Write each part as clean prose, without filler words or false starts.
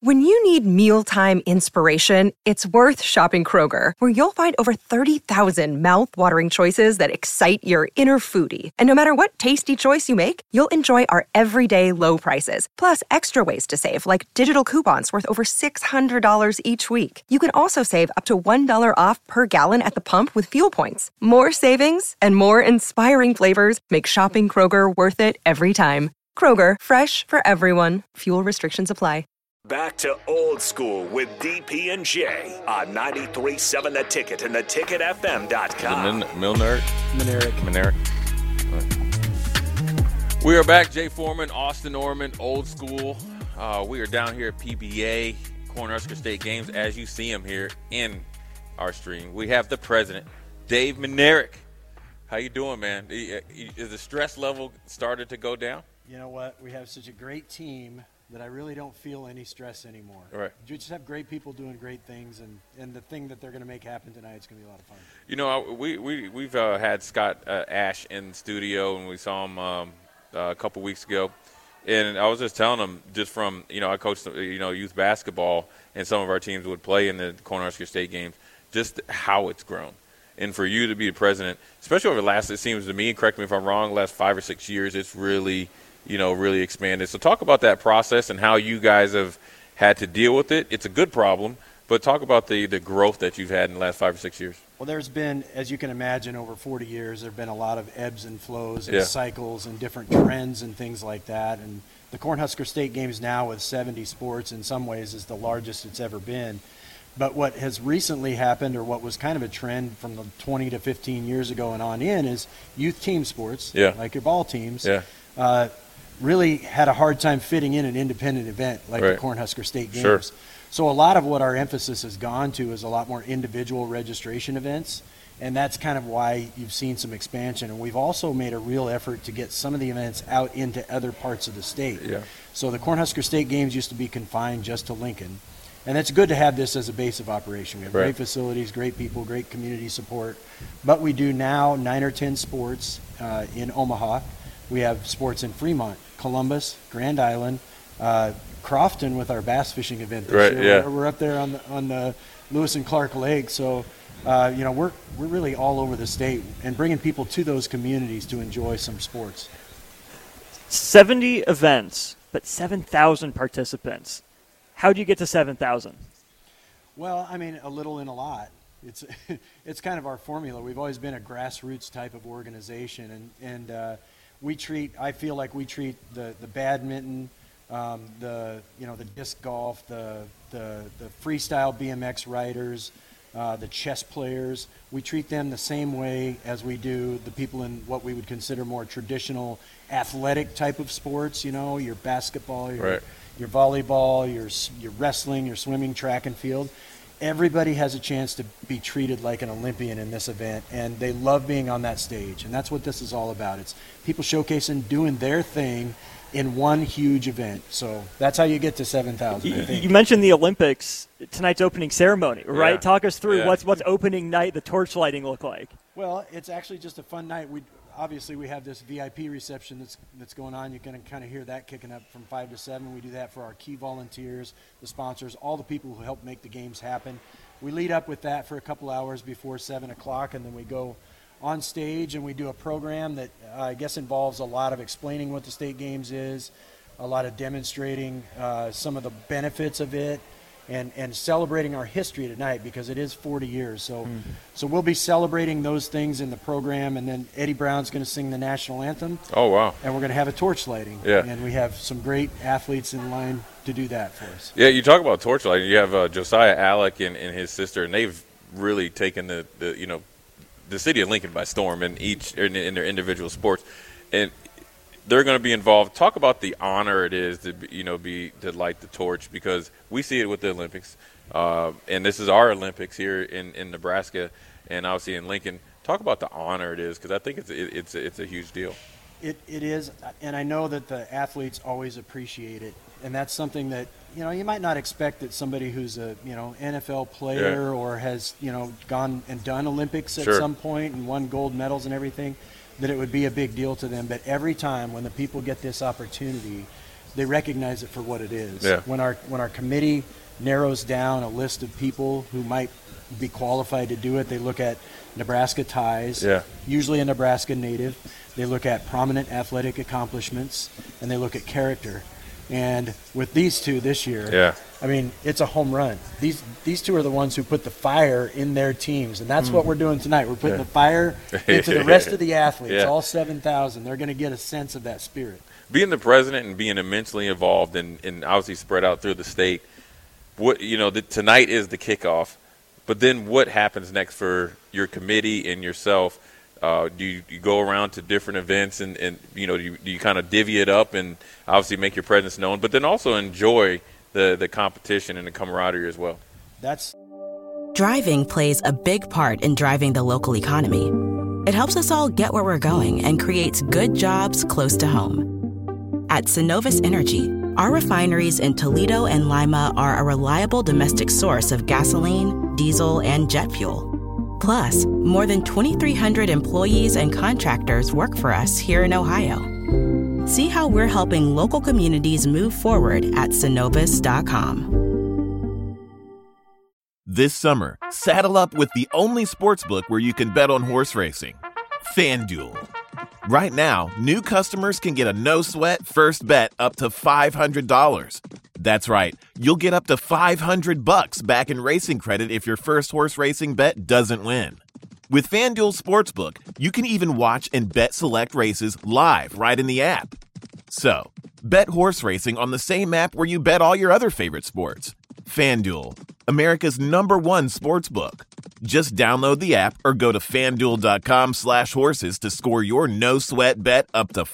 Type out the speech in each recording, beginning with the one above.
When you need mealtime inspiration, it's worth shopping Kroger, where you'll find over 30,000 mouth-watering choices that excite your inner foodie. And no matter what tasty choice you make, you'll enjoy our everyday low prices, plus extra ways to save, like digital coupons worth over $600 each week. You can also save up to $1 off per gallon at the pump with fuel points. More savings and more inspiring flavors make shopping Kroger worth it every time. Kroger, fresh for everyone. Fuel restrictions apply. Back to Old School with DP and J on 93.7 The Ticket and theticketfm.com. Minerick. We are back. Jay Foreman, Austin Orman, Old School. We are down here at PBA, Cornhusker State Games, as you see him here in our stream. We have the president, Dave Minerick. How you doing, man? Is the stress level started to go down? You know what? We have such a great team that I really don't feel any stress anymore. Right. You just have great people doing great things, and the thing that they're going to make happen tonight is going to be a lot of fun. You know, we've had Scott Ash in the studio, and we saw him a couple weeks ago. And I was just telling him, just from, I coached, youth basketball, and some of our teams would play in the Cornhusker State Games, just how it's grown. And for you to be the president, especially over the last, it seems to me, correct me if I'm wrong, last 5 or 6 years, it's really – really expanded. So talk about that process and how you guys have had to deal with it. It's a good problem, but talk about the growth that you've had in the last 5 or 6 years. Well, there's been, as you can imagine, over 40 years, there have been a lot of ebbs and flows and cycles and different trends and things like that. And the Cornhusker State Games now with 70 sports in some ways is the largest it's ever been. But what has recently happened, or what was kind of a trend from the 20 to 15 years ago and on in, is youth team sports, like your ball teams, really had a hard time fitting in an independent event like the Cornhusker State Games. Sure. So a lot of what our emphasis has gone to is a lot more individual registration events, and that's kind of why you've seen some expansion. And we've also made a real effort to get some of the events out into other parts of the state. Yeah. So the Cornhusker State Games used to be confined just to Lincoln, and it's good to have this as a base of operation. We have great facilities, great people, great community support, but we do now 9 or 10 sports in Omaha. We have sports in Fremont, Columbus, Grand Island, Crofton with our bass fishing event this year. Yeah. We're up there on the Lewis and Clark Lake. So, we're really all over the state and bringing people to those communities to enjoy some sports. 70 events, but 7,000 participants. How do you get to 7,000? Well, I mean, a little and a lot. It's kind of our formula. We've always been a grassroots type of organization, and I feel like we treat the badminton, the disc golf, the freestyle BMX riders, the chess players. We treat them the same way as we do the people in what we would consider more traditional athletic type of sports. Your basketball, your volleyball, your wrestling, your swimming, track and field. Everybody has a chance to be treated like an Olympian in this event, and they love being on that stage, and that's what this is all about. It's people showcasing, doing their thing in one huge event. So that's how you get to 7,000. You mentioned the Olympics, tonight's opening ceremony, right? Yeah. Talk us through what's opening night, the torch lighting look like. Well, it's actually just a fun night. Obviously, we have this VIP reception that's going on. You can kind of hear that kicking up from 5 to 7. We do that for our key volunteers, the sponsors, all the people who help make the games happen. We lead up with that for a couple hours before 7 o'clock, and then we go on stage and we do a program that I guess involves a lot of explaining what the state games is, a lot of demonstrating some of the benefits of it, and celebrating our history tonight because it is 40 years. So we'll be celebrating those things in the program, and then Eddie Brown's going to sing the national anthem. Oh, wow. And we're going to have a torch lighting. Yeah. And we have some great athletes in line to do that for us. Yeah, you talk about torch lighting. You have Josiah Alec and his sister, and they've really taken the city of Lincoln by storm in their individual sports. And they're going to be involved. Talk about the honor it is to light the torch, because we see it with the Olympics, and this is our Olympics here in Nebraska, and obviously in Lincoln. Talk about the honor it is, because I think it's a huge deal. It is, and I know that the athletes always appreciate it, and that's something that you might not expect that somebody who's a NFL player or has gone and done Olympics at some point and won gold medals and everything, that it would be a big deal to them. But every time when the people get this opportunity they recognize it for what it is. Yeah. When our committee narrows down a list of people who might be qualified to do it, they look at Nebraska ties, usually a Nebraska native. They look at prominent athletic accomplishments, and they look at character. And with these two this year, I mean, it's a home run. These two are the ones who put the fire in their teams, and that's what we're doing tonight. We're putting the fire into the rest of the athletes, all 7,000. They're going to get a sense of that spirit. Being the president and being immensely involved and obviously spread out through the state, tonight is the kickoff, but then what happens next for your committee and yourself? Do you go around to different events and do you kind of divvy it up and obviously make your presence known, but then also enjoy the competition and the camaraderie as well? Driving plays a big part in driving the local economy. It helps us all get where we're going and creates good jobs close to home. At Synovus Energy, our refineries in Toledo and Lima are a reliable domestic source of gasoline, diesel, and jet fuel. Plus, more than 2,300 employees and contractors work for us here in Ohio. See how we're helping local communities move forward at Synovus.com. This summer, saddle up with the only sportsbook where you can bet on horse racing, FanDuel. Right now, new customers can get a no-sweat first bet up to $500. That's right, you'll get up to $500 back in racing credit if your first horse racing bet doesn't win. With FanDuel Sportsbook, you can even watch and bet select races live right in the app. So, bet horse racing on the same app where you bet all your other favorite sports. FanDuel, America's #1 sportsbook. Just download the app or go to FanDuel.com/horses to score your no-sweat bet up to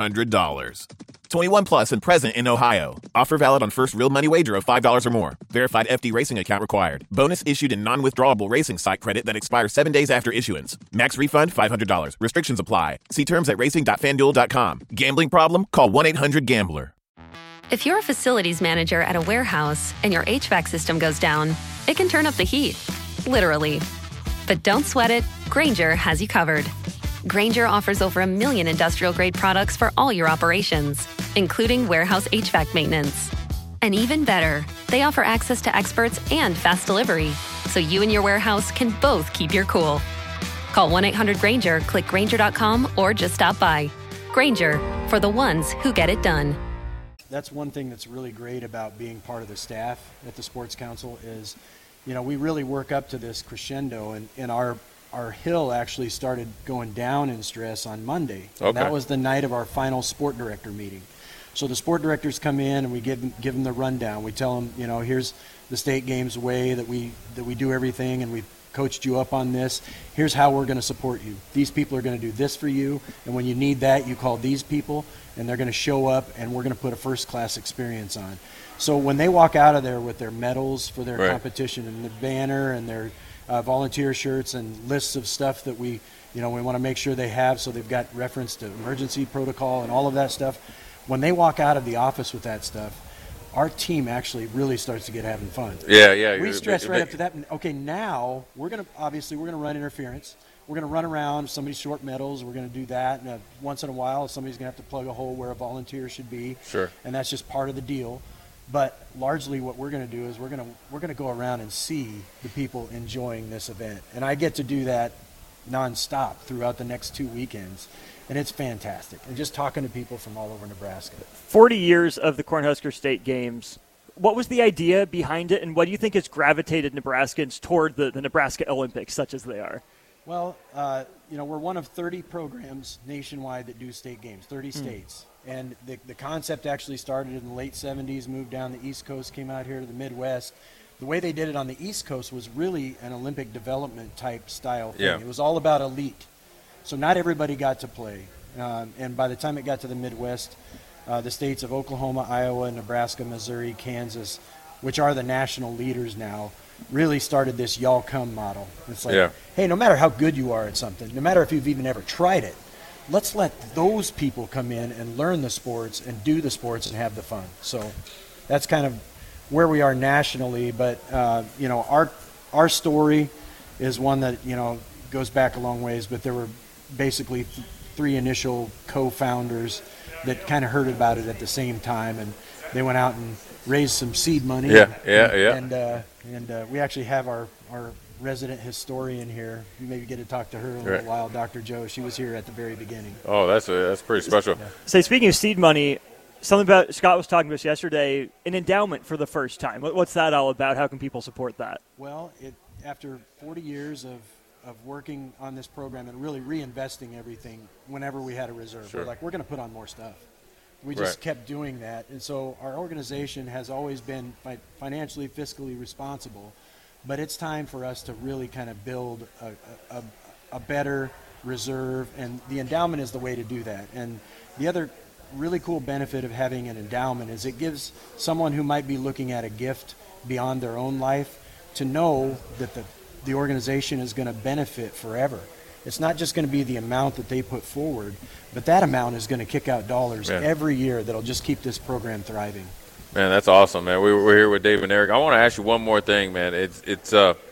$500. 21 plus and present in Ohio. Offer valid on first real money wager of $5 or more. Verified FD Racing account required. Bonus issued in non-withdrawable racing site credit that expires 7 days after issuance. Max refund $500. Restrictions apply. See terms at racing.fanduel.com. Gambling problem? Call 1-800-GAMBLER. If you're a facilities manager at a warehouse and your HVAC system goes down, it can turn up the heat. Literally. But don't sweat it. Grainger has you covered. Grainger offers over 1 million industrial-grade products for all your operations, including warehouse HVAC maintenance. And even better, they offer access to experts and fast delivery, so you and your warehouse can both keep your cool. Call 1-800-GRAINGER, click Grainger.com, or just stop by. Grainger, for the ones who get it done. That's one thing that's really great about being part of the staff at the Sports Council is, we really work up to this crescendo, and our hill actually started going down in stress on Monday. Okay. And that was the night of our final sport director meeting. So the sport directors come in and we give them the rundown. We tell them, here's the state games way that we do everything, and we've coached you up on this. Here's how we're going to support you. These people are going to do this for you, and when you need that, you call these people, and they're going to show up, and we're going to put a first-class experience on. So when they walk out of there with their medals for their competition and the banner and their volunteer shirts and lists of stuff that we want to make sure they have, so they've got reference to emergency protocol and all of that stuff. When they walk out of the office with that stuff, our team actually really starts to get having fun. Yeah. We stress right up to that. Okay, now we're going to run interference. We're going to run around. If somebody's short medals, we're going to do that. And once in a while, somebody's going to have to plug a hole where a volunteer should be. Sure. And that's just part of the deal. But largely what we're going to do is we're going to go around and see the people enjoying this event. And I get to do that nonstop throughout the next 2 weekends. And it's fantastic. And just talking to people from all over Nebraska. 40 years of the Cornhusker State Games. What was the idea behind it, and what do you think has gravitated Nebraskans toward the Nebraska Olympics, such as they are? Well, we're one of 30 programs nationwide that do state games, 30 states. And the concept actually started in the late 70s, moved down the East Coast, came out here to the Midwest. The way they did it on the East Coast was really an Olympic development type style thing. Yeah. It was all about elite. So not everybody got to play. And by the time it got to the Midwest, the states of Oklahoma, Iowa, Nebraska, Missouri, Kansas, which are the national leaders now, really started this y'all come model. It's like, hey, no matter how good you are at something, no matter if you've even ever tried it, let's let those people come in and learn the sports and do the sports and have the fun. So that's kind of where we are nationally. But, our story is one that, goes back a long ways, but there were basically three initial co-founders that kind of heard about it at the same time, and they went out and raised some seed money. And we actually have our resident historian here. You maybe get to talk to her in a little while, Dr. Joe. She was here at the very beginning. Oh, that's pretty special. Yeah. Say, speaking of seed money, something about Scott was talking to us yesterday, an endowment for the first time. What's that all about? How can people support that? Well, after 40 years of working on this program and really reinvesting everything whenever we had a reserve, we're going to put on more stuff. We just kept doing that. And so our organization has always been financially, fiscally responsible. But it's time for us to really kind of build a better reserve, and the endowment is the way to do that. And the other really cool benefit of having an endowment is it gives someone who might be looking at a gift beyond their own life to know that the organization is going to benefit forever. It's not just going to be the amount that they put forward, but that amount is going to kick out dollars every year that'll just keep this program thriving. Man, that's awesome, man. We're here with Dave and Eric. I want to ask you one more thing, man. It's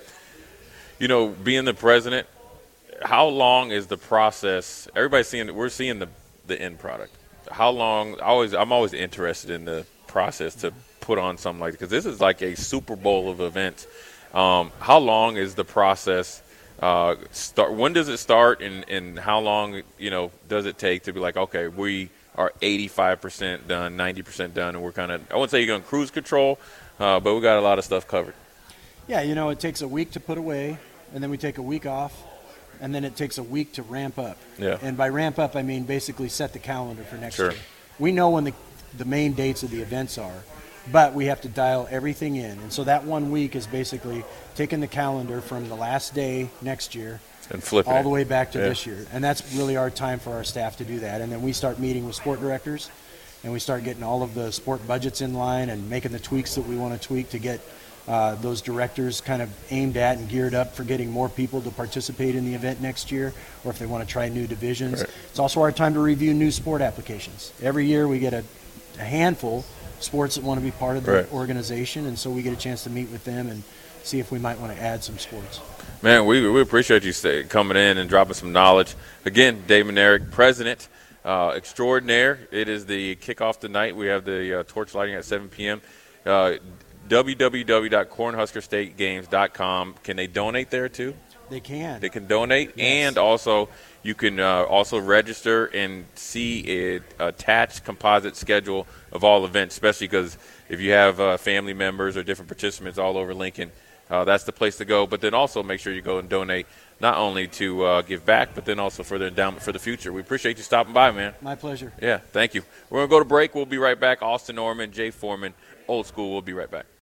being the president, how long is the process? We're seeing the end product. How long? I'm always interested in the process to put on something like this, because this is like a Super Bowl of events. How long is the process start? When does it start, and how long does it take to be like, okay, we are 85% done, 90% done, and we're kind of, I wouldn't say you're going cruise control, but we got a lot of stuff covered. Yeah, it takes a week to put away, and then we take a week off, and then it takes a week to ramp up. Yeah. And by ramp up, I mean basically set the calendar for next Sure. year. We know when the main dates of the events are, but we have to dial everything in. And so that 1 week is basically taking the calendar from the last day next year and flipping all the way back to this year. And that's really our time for our staff to do that. And then we start meeting with sport directors, and we start getting all of the sport budgets in line and making the tweaks that we want to tweak to get those directors kind of aimed at and geared up for getting more people to participate in the event next year, or if they want to try new divisions. Right. It's also our time to review new sport applications. Every year we get a handful of sports that want to be part of the organization, and so we get a chance to meet with them and see if we might want to add some sports. Man, we appreciate you coming in and dropping some knowledge. Again, Dave and Eric, president extraordinaire. It is the kickoff tonight. We have the torch lighting at 7 p.m. www.cornhuskerstategames.com. Can they donate there too? They can. They can donate, and also you can also register and see an attached composite schedule of all events, especially because if you have family members or different participants all over Lincoln, that's the place to go. But then also make sure you go and donate, not only to give back, but then also for the endowment for the future. We appreciate you stopping by, man. My pleasure. Yeah, thank you. We're going to go to break. We'll be right back. Austin Norman, Jay Foreman, Old School. We'll be right back.